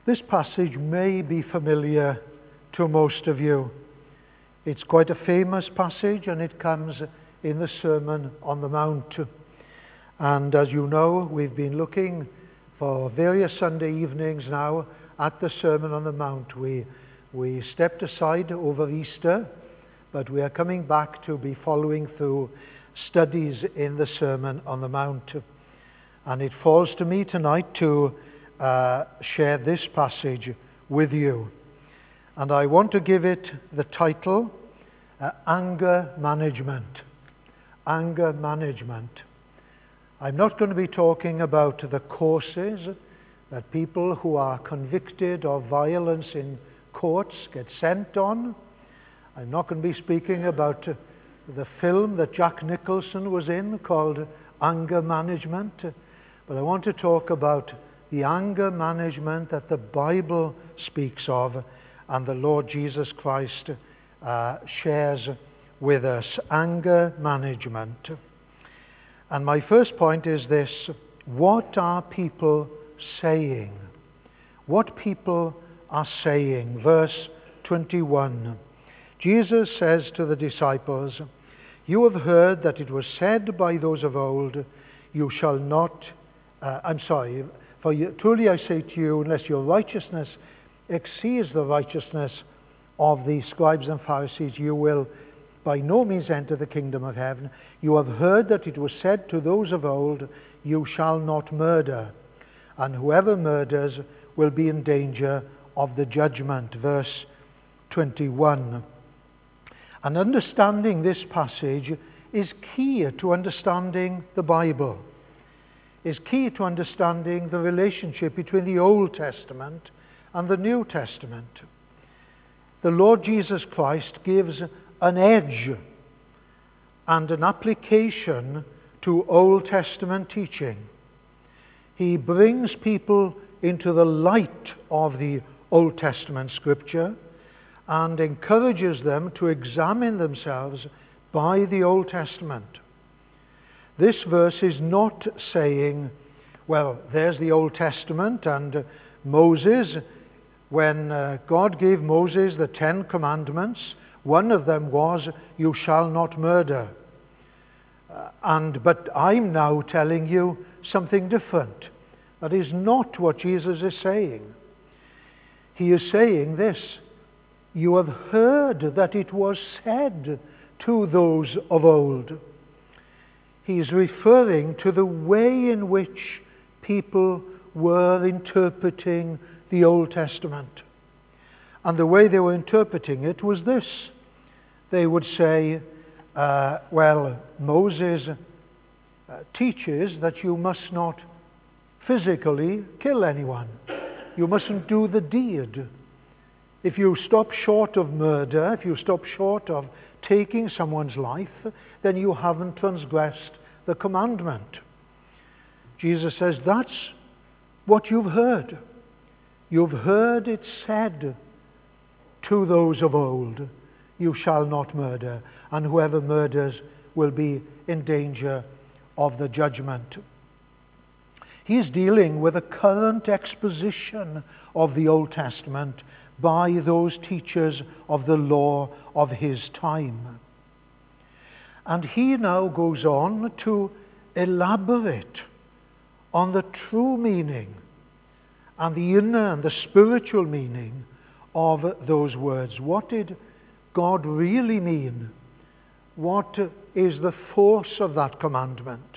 This passage may be familiar to most of you. It's quite a famous passage, and it comes in the Sermon on the Mount. And as you know, we've been looking for various Sunday evenings now at the Sermon on the Mount. We stepped aside over Easter, but we are coming back to be following through studies in the Sermon on the Mount. And it falls to me tonight to share this passage with you. And I want to give it the title, Anger Management. Anger Management. I'm not going to be talking about the courses that people who are convicted of violence in courts get sent on. I'm not going to be speaking about the film that Jack Nicholson was in called Anger Management. But I want to talk about the anger management that the Bible speaks of and the Lord Jesus Christ shares with us. Anger management. And my first point is this: what are people saying? What people are saying. Verse 21. Jesus says to the disciples, "You have heard that it was said by those of old, you shall not..." For truly I say to you, unless your righteousness exceeds the righteousness of the scribes and Pharisees, you will by no means enter the kingdom of heaven. You have heard that it was said to those of old, you shall not murder, and whoever murders will be in danger of the judgment. Verse 21. And understanding this passage is key to understanding the Bible, is key to understanding the relationship between the Old Testament and the New Testament. The Lord Jesus Christ gives an edge and an application to Old Testament teaching. He brings people into the light of the Old Testament scripture and encourages them to examine themselves by the Old Testament. This verse is not saying, well, there's the Old Testament and Moses, when God gave Moses the 10 Commandments, one of them was, you shall not murder. But I'm now telling you something different. That is not what Jesus is saying. He is saying this: you have heard that it was said to those of old. He is referring to the way in which people were interpreting the Old Testament. And the way they were interpreting it was this. They would say, Moses teaches that you must not physically kill anyone. You mustn't do the deed. If you stop short of murder, if you stop short of taking someone's life, then you haven't transgressed the commandment. Jesus says, that's what you've heard. You've heard it said to those of old, you shall not murder, and whoever murders will be in danger of the judgment. He's dealing with a current exposition of the Old Testament by those teachers of the law of his time. And he now goes on to elaborate on the true meaning and the inner and the spiritual meaning of those words. What did God really mean? What is the force of that commandment?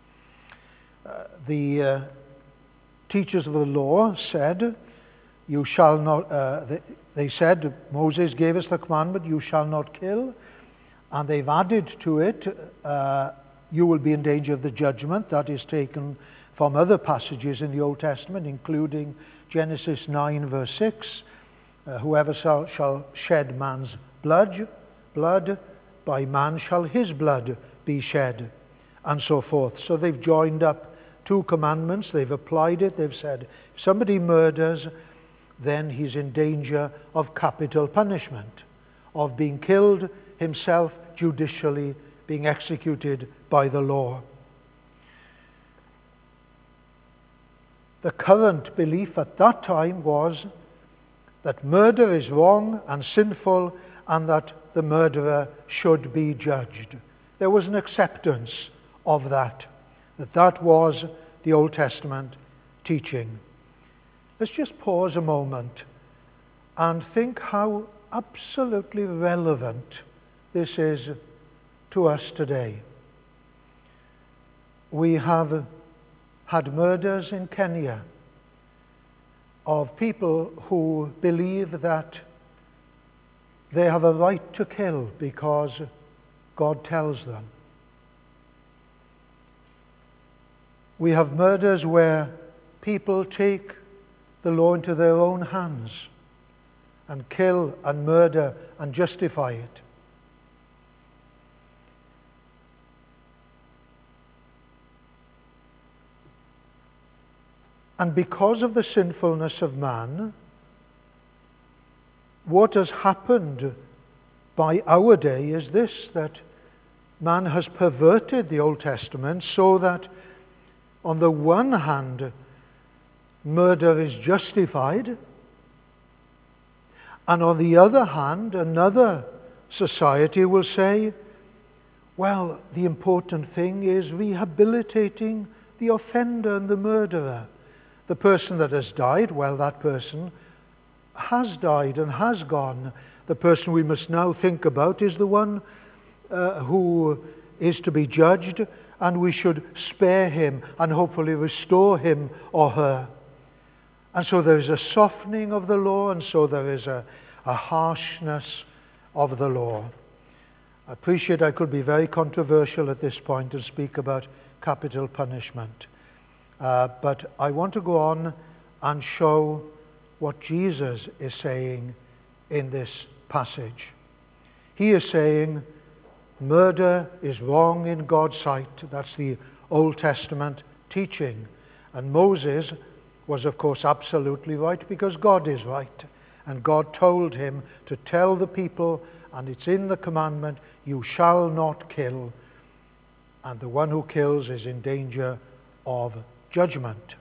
The teachers of the law said, you shall not, they said, Moses gave us the commandment, you shall not kill. And they've added to it, you will be in danger of the judgment. That is taken from other passages in the Old Testament, including Genesis 9, verse 6. Whoever shall shed man's blood, by man shall his blood be shed, and so forth. So they've joined up two commandments, they've applied it, they've said, if somebody murders, then he's in danger of capital punishment, of being killed himself judicially, being executed by the law. The current belief at that time was that murder is wrong and sinful and that the murderer should be judged. There was an acceptance of that was the Old Testament teaching. Let's just pause a moment and think how absolutely relevant this is to us today. We have had murders in Kenya of people who believe that they have a right to kill because God tells them. We have murders where people take the law into their own hands and kill and murder and justify it. And because of the sinfulness of man, what has happened by our day is this, that man has perverted the Old Testament so that on the one hand, murder is justified, and on the other hand, another society will say, well, the important thing is rehabilitating the offender and the murderer. The person that has died, well, that person has died and has gone. The person we must now think about is the one who is to be judged, and we should spare him and hopefully restore him or her. And so there is a softening of the law, and so there is a harshness of the law. I appreciate I could be very controversial at this point and speak about capital punishment. But I want to go on and show what Jesus is saying in this passage. He is saying murder is wrong in God's sight. That's the Old Testament teaching. And Moses was, of course, absolutely right because God is right. And God told him to tell the people, and it's in the commandment, you shall not kill. And the one who kills is in danger of judgment.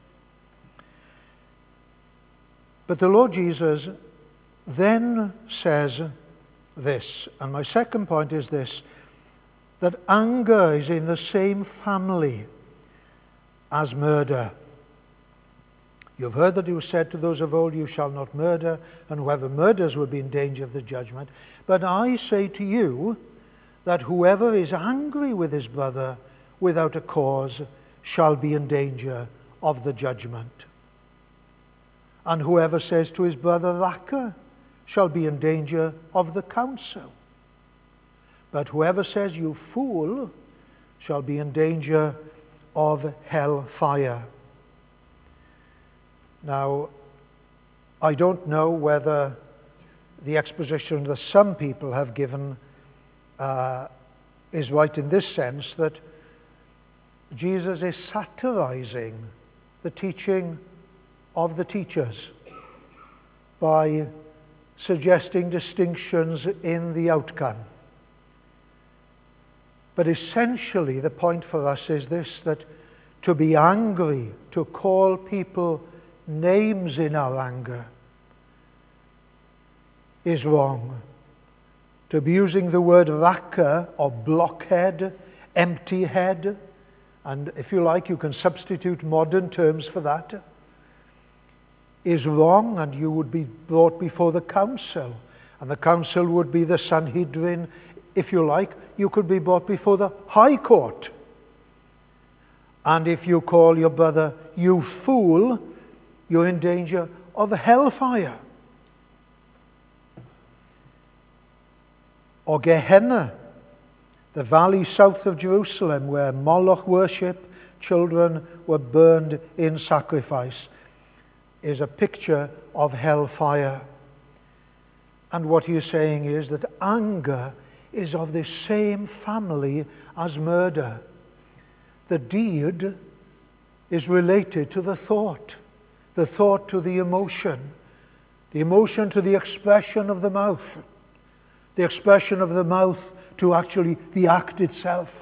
But the Lord Jesus then says this, and my second point is this, that anger is in the same family as murder. You've heard that it was said to those of old, you shall not murder, and whoever murders will be in danger of the judgment. But I say to you that whoever is angry with his brother without a cause shall be in danger of the judgment. And whoever says to his brother, Raca, shall be in danger of the council. But whoever says, you fool, shall be in danger of hell fire. Now, I don't know whether the exposition that some people have given is right in this sense, that Jesus is satirizing the teaching of the teachers by suggesting distinctions in the outcome. But essentially the point for us is this, that to be angry, to call people names in our anger is wrong. To be using the word raca or blockhead, empty head, and if you like, you can substitute modern terms for that, is wrong, and you would be brought before the council. And the council would be the Sanhedrin. If you like, you could be brought before the High Court. And if you call your brother, you fool, you're in danger of hellfire. Or Gehenna, the valley south of Jerusalem, where Moloch worship, children were burned in sacrifice, is a picture of hellfire. And what he is saying is that anger is of the same family as murder. The deed is related to the thought to the emotion to the expression of the mouth, the expression of the mouth to actually the act itself.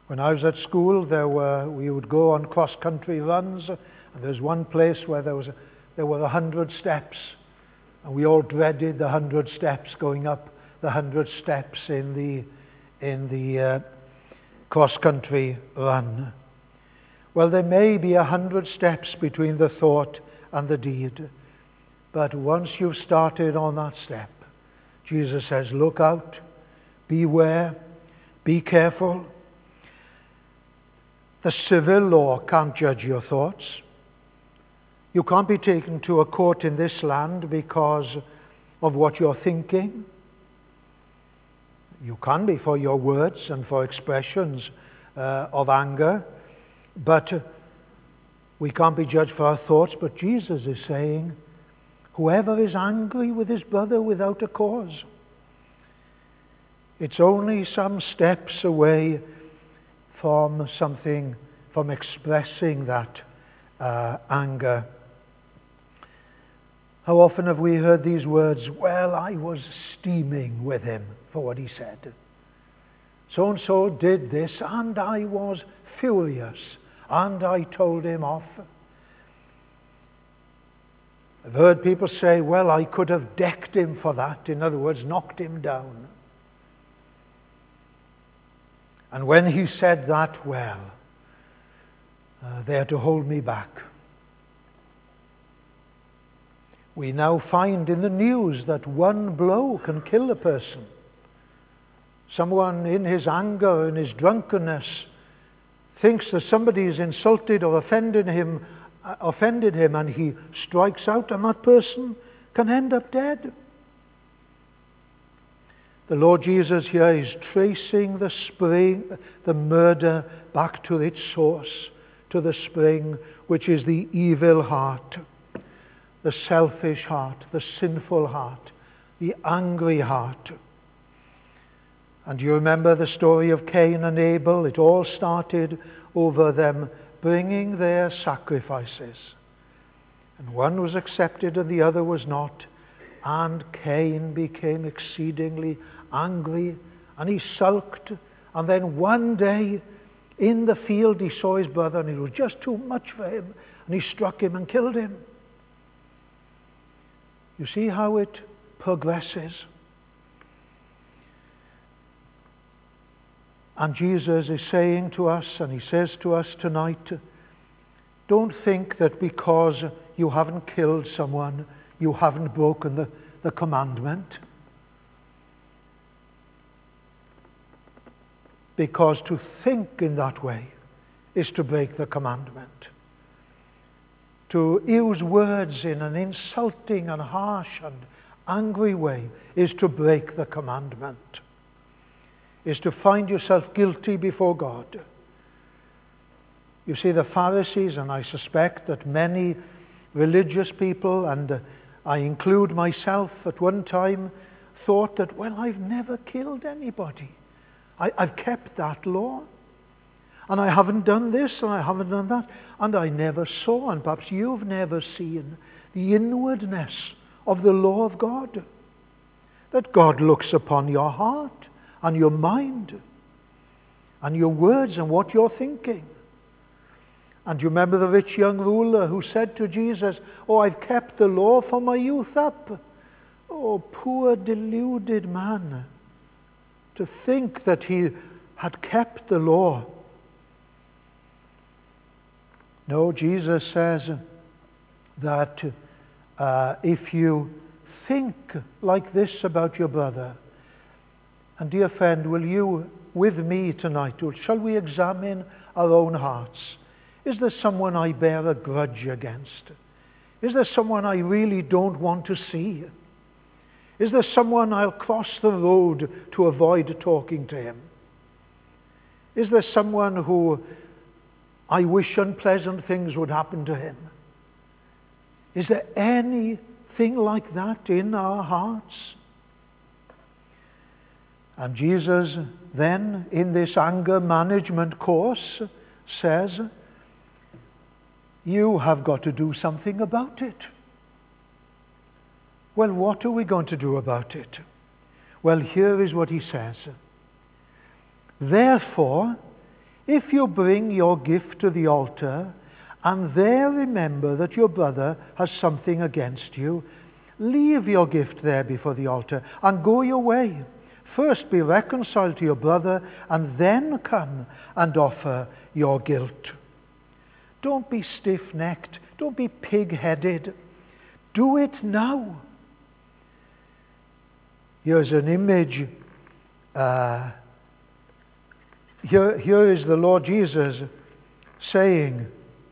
When I was at school, we would go on cross-country runs, and there's one place where there were 100 steps, and we all dreaded the 100 steps, going up the 100 steps in the cross-country run. Well, there may be 100 steps between the thought and the deed, but once you've started on that step, Jesus says, look out, beware, be careful. The civil law can't judge your thoughts. You can't be taken to a court in this land because of what you're thinking. You can be for your words and for expressions of anger, but we can't be judged for our thoughts. But Jesus is saying, whoever is angry with his brother without a cause, it's only some steps away from expressing that anger. How often have we heard these words, well, I was steaming with him for what he said. So-and-so did this, and I was furious, and I told him off. I've heard people say, well, I could have decked him for that. In other words, knocked him down. And when he said that, well, they had to hold me back. We now find in the news that one blow can kill a person. Someone in his anger, in his drunkenness, thinks that somebody has insulted or offended him, and he strikes out, and that person can end up dead. The Lord Jesus here is tracing the murder back to its source, to the spring, which is the evil heart, the selfish heart, the sinful heart, the angry heart. And you remember the story of Cain and Abel? It all started over them bringing their sacrifices. And one was accepted and the other was not. And Cain became exceedingly angry, and he sulked. And then one day in the field he saw his brother, and it was just too much for him, and he struck him and killed him. You see how it progresses? And Jesus is saying to us, and he says to us tonight, don't think that because you haven't killed someone, you haven't broken the commandment. Because to think in that way is to break the commandment. To use words in an insulting and harsh and angry way is to break the commandment. Is to find yourself guilty before God. You see, the Pharisees, and I suspect that many religious people, and I include myself at one time, thought that, well, I've never killed anybody. I've kept that law. And I haven't done this, and I haven't done that. And I never saw, and perhaps you've never seen, the inwardness of the law of God. That God looks upon your heart and your mind and your words and what you're thinking. And you remember the rich young ruler who said to Jesus, oh, I've kept the law from my youth up. Oh, poor deluded man, to think that he had kept the law. No, Jesus says that if you think like this about your brother, and dear friend, will you with me tonight, shall we examine our own hearts? Is there someone I bear a grudge against? Is there someone I really don't want to see? Is there someone I'll cross the road to avoid talking to him? Is there someone who I wish unpleasant things would happen to him? Is there anything like that in our hearts? And Jesus then, in this anger management course, says, you have got to do something about it. Well, what are we going to do about it? Well, here is what he says. Therefore, If you bring your gift to the altar and there remember that your brother has something against you, leave your gift there before the altar and go your way. First be reconciled to your brother and then come and offer your guilt. Don't be stiff-necked. Don't be pig-headed. Do it now. Here's an image. Here is the Lord Jesus saying,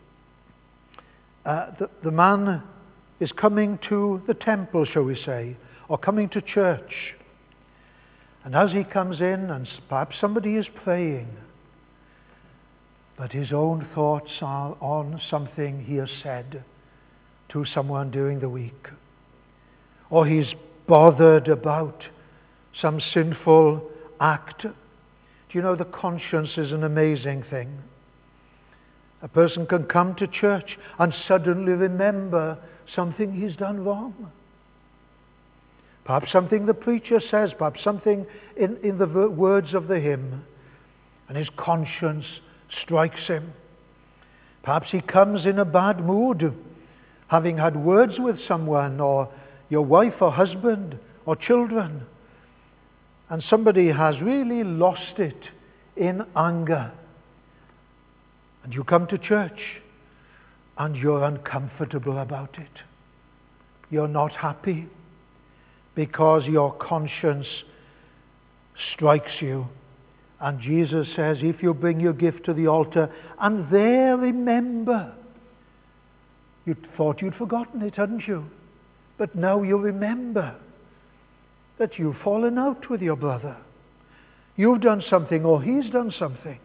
the man is coming to the temple, shall we say, or coming to church. And as he comes in, and perhaps somebody is praying, but his own thoughts are on something he has said to someone during the week. Or he's bothered about some sinful act. Do you know, the conscience is an amazing thing. A person can come to church and suddenly remember something he's done wrong. Perhaps something the preacher says, perhaps something in the words of the hymn, and his conscience strikes him. Perhaps he comes in a bad mood, having had words with someone, or your wife or husband or children, and somebody has really lost it in anger. And you come to church and you're uncomfortable about it. You're not happy because your conscience strikes you. And Jesus says, if you bring your gift to the altar and there remember, you thought you'd forgotten it, hadn't you? But now you remember that you've fallen out with your brother. You've done something, or he's done something.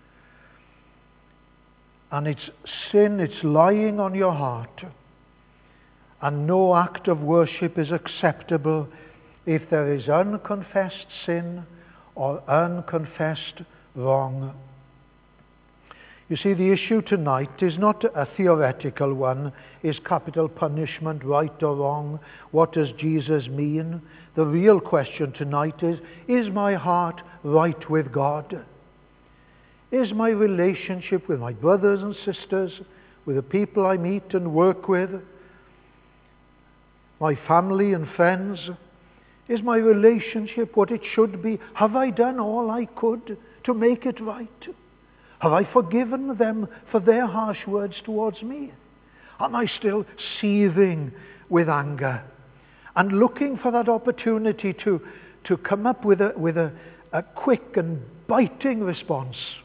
And it's sin, it's lying on your heart. And no act of worship is acceptable if there is unconfessed sin or unconfessed wrong. You see, the issue tonight is not a theoretical one. Is capital punishment right or wrong? What does Jesus mean? The real question tonight is my heart right with God? Is my relationship with my brothers and sisters, with the people I meet and work with, my family and friends, is my relationship what it should be? Have I done all I could to make it right? Have I forgiven them for their harsh words towards me? Am I still seething with anger and looking for that opportunity to come up with a quick and biting response?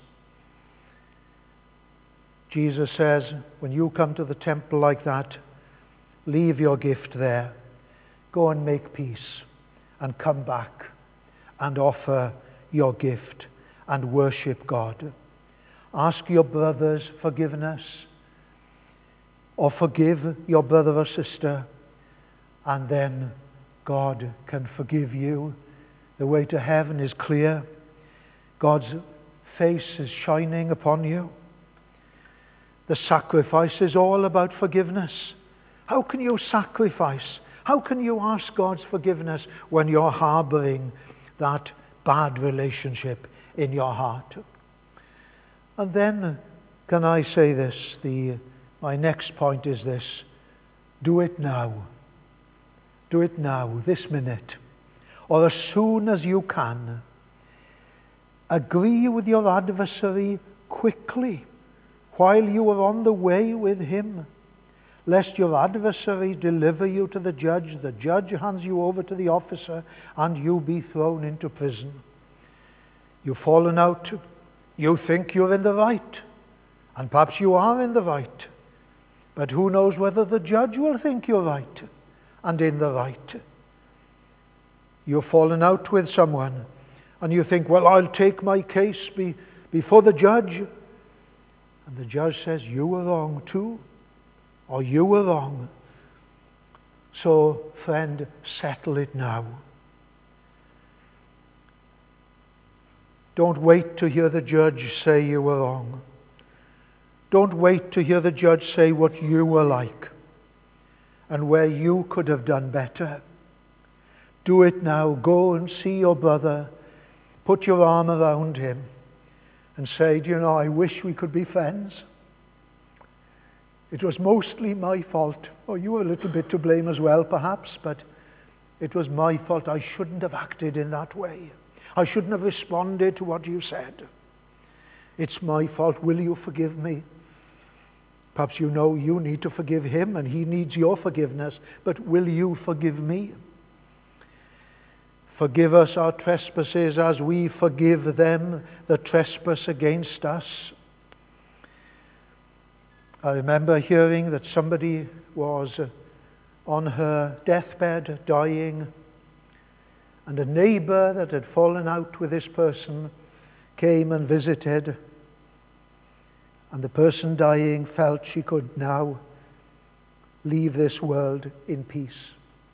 Jesus says, when you come to the temple like that, leave your gift there. Go and make peace and come back and offer your gift and worship God. Ask your brother's forgiveness, or forgive your brother or sister, and then God can forgive you. The way to heaven is clear. God's face is shining upon you. The sacrifice is all about forgiveness. How can you sacrifice? How can you ask God's forgiveness when you're harboring that bad relationship in your heart? And then, can I say this? My next point is this. Do it now. Do it now, this minute, or as soon as you can. Agree with your adversary quickly while you are on the way with him, lest your adversary deliver you to the judge hands you over to the officer, and you be thrown into prison. You've fallen out. You think you're in the right, and perhaps you are in the right, but who knows whether the judge will think you're right and in the right. You've fallen out with someone, and you think, well, I'll take my case before the judge. And the judge says, you were wrong too, or you were wrong. So, friend, settle it now. Don't wait to hear the judge say you were wrong. Don't wait to hear the judge say what you were like and where you could have done better. Do it now. Go and see your brother. Put your arm around him and said, I wish we could be friends. It was mostly my fault. Oh, you were a little bit to blame as well, perhaps, but it was my fault. I shouldn't have acted in that way. I shouldn't have responded to what you said. It's my fault. Will you forgive me? Perhaps you need to forgive him and he needs your forgiveness, but will you forgive me? Forgive us our trespasses as we forgive them that trespass against us. I remember hearing that somebody was on her deathbed, dying, and a neighbor that had fallen out with this person came and visited, and the person dying felt she could now leave this world in peace.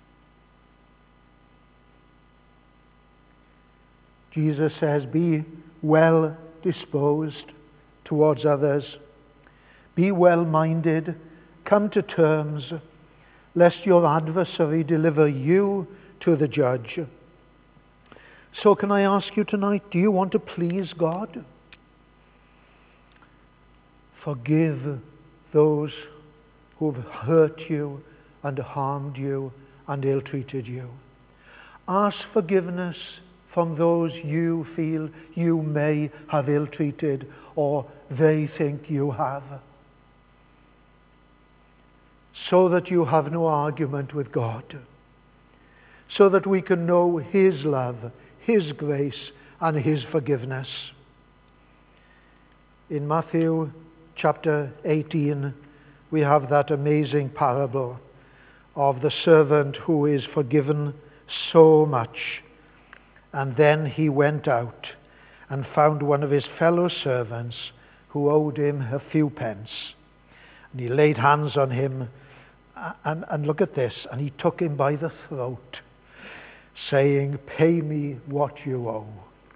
Jesus says, be well disposed towards others. Be well-minded. Come to terms, lest your adversary deliver you to the judge. So can I ask you tonight, do you want to please God? Forgive those who've hurt you and harmed you and ill-treated you. Ask forgiveness from those you feel you may have ill-treated or they think you have, so that you have no argument with God, so that we can know his love, his grace, and his forgiveness. In Matthew chapter 18, we have that amazing parable of the servant who is forgiven so much. And then he went out and found one of his fellow servants who owed him a few pence. And he laid hands on him, and look at this, and he took him by the throat, saying, pay me what you owe.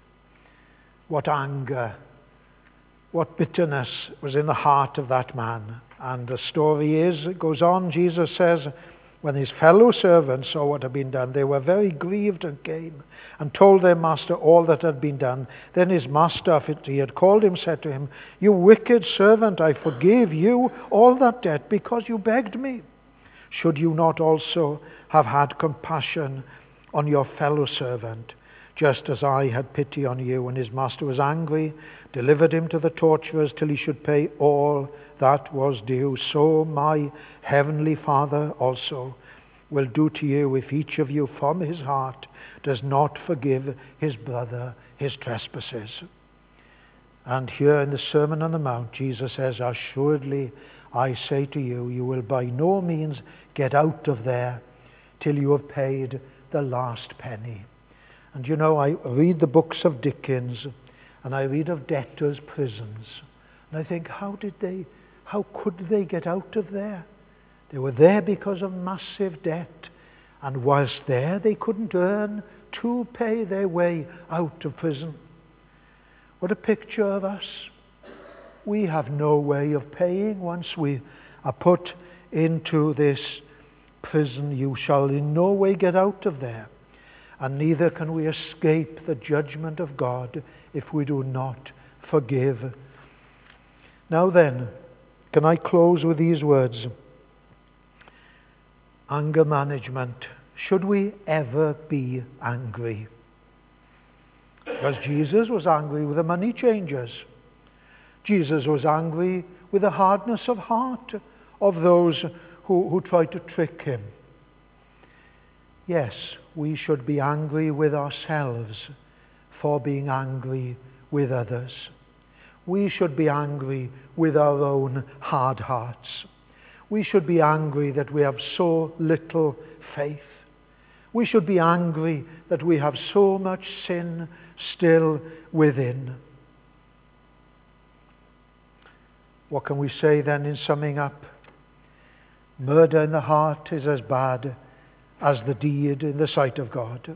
What anger, what bitterness was in the heart of that man. And the story is, it goes on, Jesus says, when his fellow servants saw what had been done, they were very grieved and came and told their master all that had been done. Then his master, after he had called him, said to him, you wicked servant, I forgave you all that debt because you begged me. Should you not also have had compassion on your fellow servant, just as I had pity on you? And his master was angry, delivered him to the torturers till he should pay all that was due. So my heavenly Father also will do to you if each of you from his heart does not forgive his brother his trespasses. And here in the Sermon on the Mount, Jesus says, assuredly I say to you, you will by no means get out of there till you have paid the last penny. And I read the books of Dickens, and I read of debtors' prisons, and I think, how could they get out of there? They were there because of massive debt, and whilst there they couldn't earn to pay their way out of prison. What a picture of us. We have no way of paying once we are put into this prison. You shall in no way get out of there, and neither can we escape the judgment of God if we do not forgive. Now then, can I close with these words? Anger management. Should we ever be angry? Because Jesus was angry with the money changers. Jesus was angry with the hardness of heart of those who tried to trick him. Yes, we should be angry with ourselves for being angry with others. We should be angry with our own hard hearts. We should be angry that we have so little faith. We should be angry that we have so much sin still within. What can we say then in summing up? Murder in the heart is as bad as the deed in the sight of God.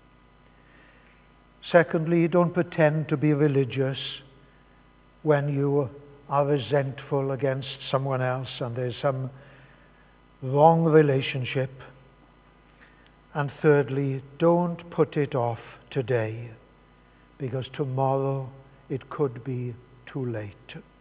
Secondly, don't pretend to be religious when you are resentful against someone else and there's some wrong relationship. And thirdly, don't put it off today, because tomorrow it could be too late.